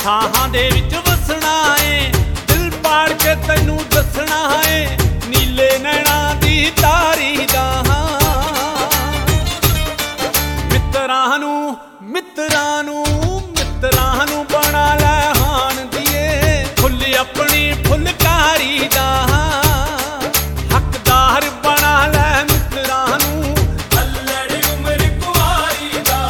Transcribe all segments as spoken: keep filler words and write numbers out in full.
ਥਾਹਾਂ ਦੇ ਵਿੱਚ ਵਸਣਾ ਏ, ਦਿਲ ਪਾੜ ਕੇ ਤੈਨੂੰ ਦੱਸਣਾ ਏ, ਨੀਲੇ ਨੈਣਾ ਦੀ ਤਾਰੀ ਦਾ। ਮਿੱਤਰਾਂ ਨੂੰ ਮਿੱਤਰਾਂ ਨੂੰ ਮਿੱਤਰਾਂ ਨੂੰ ਬਣਾ ਲੈ ਹਾਣ ਦੀਏ, ਫੁੱਲ ਆਪਣੀ ਫੁਲਕਾਰੀ ਦਾ ਹੱਕਦਾਰ ਬਣਾ ਲੈ ਮਿੱਤਰਾਂ ਨੂੰ, ਅੱਲੜੀ ਉਮਰ ਕੁਆਰੀ ਦਾ।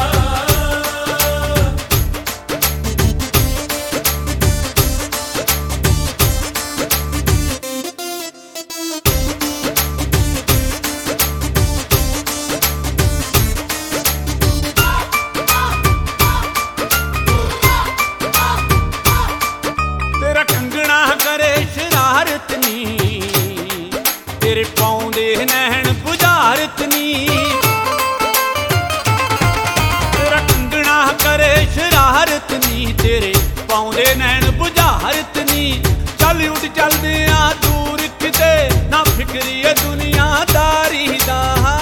ਤੇਰਾ ਕੰਗਣਾ ਕਰੇ ਸ਼ਰਾਰਤ ਨੀ, ਤੇਰੇ ਪਾਉਂਦੇ ਨੈਣ ਬੁਝਾਰਤ ਨੀ। ਤੇਰਾ ਕੰਗਣਾ ਕਰੇ ਸ਼ਰਾਰਤ ਨੀ, ਤੇਰੇ ਪਾਉਂਦੇ ਨੈਣ ਬੁਝਾਰਤ ਨੀ। ਚੱਲ ਉੱਡ ਚੱਲਦੇ ਆ ਦੂਰ ਕਿਤੇ, ਨਾ ਫਿਕਰੀ ਏ ਦੁਨੀਆਦਾਰੀ ਦਾ।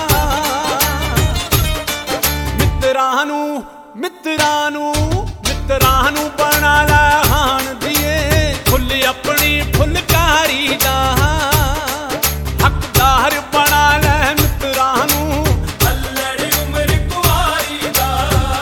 ਮਿੱਤਰਾਂ ਨੂੰ ਮਿੱਤਰਾਂ ਨੂੰ ਮਿੱਤਰਾਂ ਨੂੰ ਬਣਾ ਲੈ ਹਾਣ ਦੀਏ, ਫੁੱਲ ਆਪਣੀ ਫੁਲਕਾਰੀ ਦਾ ਹੱਕਦਾਰ ਬਣਾ ਲੈ ਮਿੱਤਰਾਂ ਨੂੰ, ਅੱਲੜੀ ਉਮਰ ਕੁਆਰੀ ਦਾ।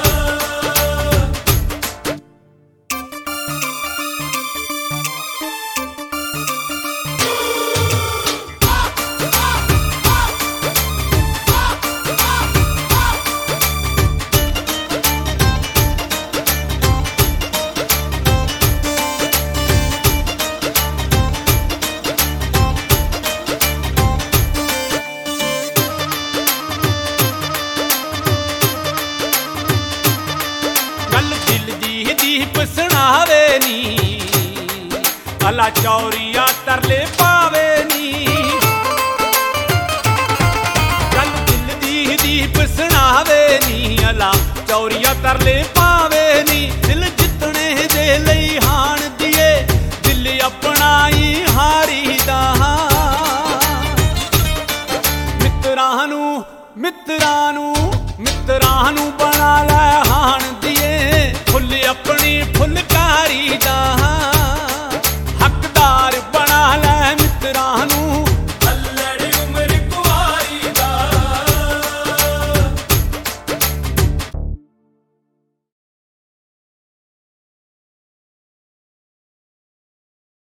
ਗੱਲ ਦਿਲ ਦੀ ਦੀਪ ਸੁਣਾਵੇ ਨੀ, ਅਲਾ ਚੌਰੀਆ ਤਰਲੇ ਪਾਵੇ ਨੀ। ਗੱਲ ਦਿਲ ਦੀ ਦੀਪ ਸੁਣਾਵੇ ਨੀ, ਅਲਾ ਚੌਰੀਆ ਤਰਲੇ